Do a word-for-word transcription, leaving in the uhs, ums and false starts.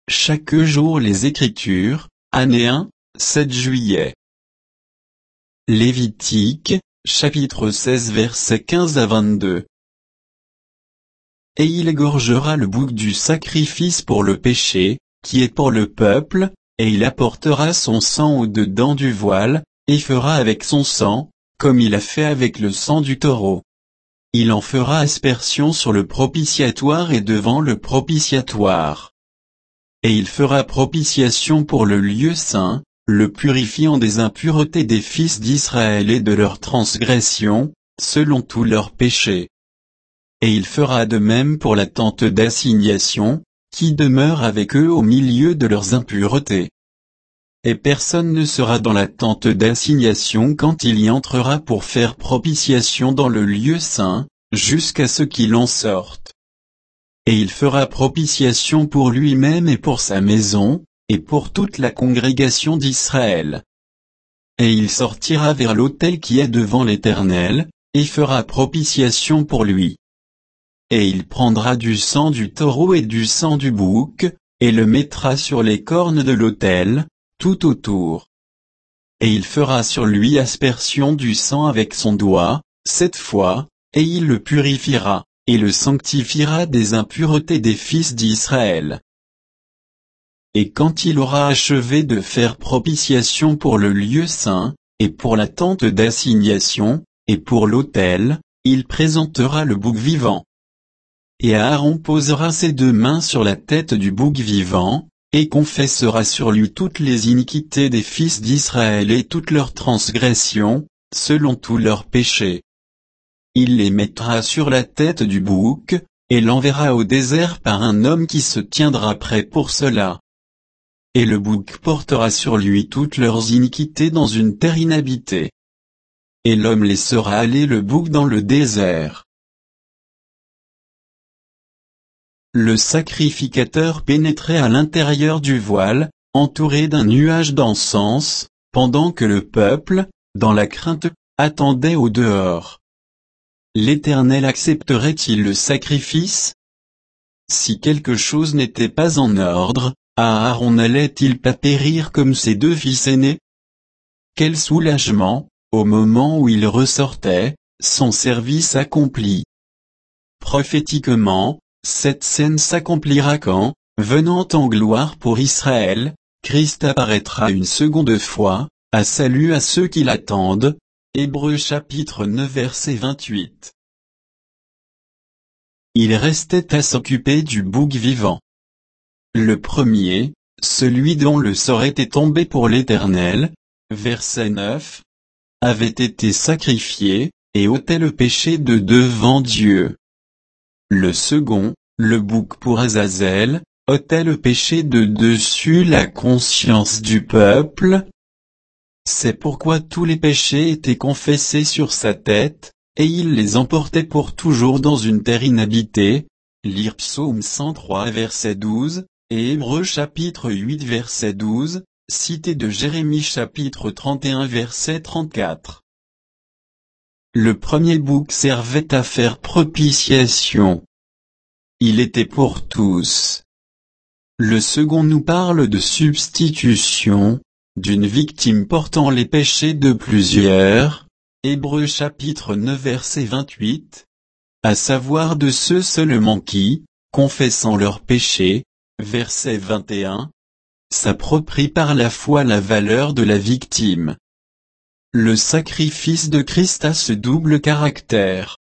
chaque jour les Écritures, année un, sept juillet. Lévitique, chapitre seize versets quinze à vingt-deux. Et il égorgera le bouc du sacrifice pour le péché, qui est pour le peuple, et il apportera son sang au-dedans du voile, et fera avec son sang, comme il a fait avec le sang du taureau. Il en fera aspersion sur le propitiatoire et devant le propitiatoire. Et il fera propitiation pour le lieu saint, le purifiant des impuretés des fils d'Israël et de leurs transgressions, selon tous leurs péchés. Et il fera de même pour la tente d'assignation, qui demeure avec eux au milieu de leurs impuretés. Et personne ne sera dans la tente d'assignation quand il y entrera pour faire propitiation dans le lieu saint, jusqu'à ce qu'il en sorte. Et il fera propitiation pour lui-même et pour sa maison, et pour toute la congrégation d'Israël. Et il sortira vers l'autel qui est devant l'Éternel, et fera propitiation pour lui. Et il prendra du sang du taureau et du sang du bouc, et le mettra sur les cornes de l'autel, tout autour. Et il fera sur lui aspersion du sang avec son doigt, sept fois, et il le purifiera, et le sanctifiera des impuretés des fils d'Israël. Et quand il aura achevé de faire propitiation pour le lieu saint, et pour la tente d'assignation, et pour l'autel, il présentera le bouc vivant. Et Aaron posera ses deux mains sur la tête du bouc vivant, et confessera sur lui toutes les iniquités des fils d'Israël et toutes leurs transgressions, selon tous leurs péchés. Il les mettra sur la tête du bouc, et l'enverra au désert par un homme qui se tiendra prêt pour cela. Et le bouc portera sur lui toutes leurs iniquités dans une terre inhabitée. Et l'homme laissera aller le bouc dans le désert. Le sacrificateur pénétrait à l'intérieur du voile, entouré d'un nuage d'encens, pendant que le peuple, dans la crainte, attendait au dehors. L'Éternel accepterait-il le sacrifice? Si quelque chose n'était pas en ordre, Aaron n'allait-il pas périr comme ses deux fils aînés? Quel soulagement, au moment où il ressortait, son service accompli. Prophétiquement, cette scène s'accomplira quand, venant en gloire pour Israël, Christ apparaîtra une seconde fois, à salut à ceux qui l'attendent. Hébreux chapitre neuf verset vingt-huit. Il restait à s'occuper du bouc vivant. Le premier, celui dont le sort était tombé pour l'Éternel, verset neuf, avait été sacrifié, et ôtait le péché de devant Dieu. Le second, le bouc pour Azazel, ôtait le péché de dessus la conscience du peuple. C'est pourquoi tous les péchés étaient confessés sur sa tête, et il les emportait pour toujours dans une terre inhabitée. Lire Psaume cent trois verset douze, et Hébreux chapitre huit verset douze, cité de Jérémie chapitre trente et un verset trente-quatre. Le premier bouc servait à faire propitiation. Il était pour tous. Le second nous parle de substitution, d'une victime portant les péchés de plusieurs, Hébreux chapitre neuf verset vingt-huit, à savoir de ceux seulement qui, confessant leurs péchés, verset vingt et un, s'approprient par la foi la valeur de la victime. Le sacrifice de Christ a ce double caractère.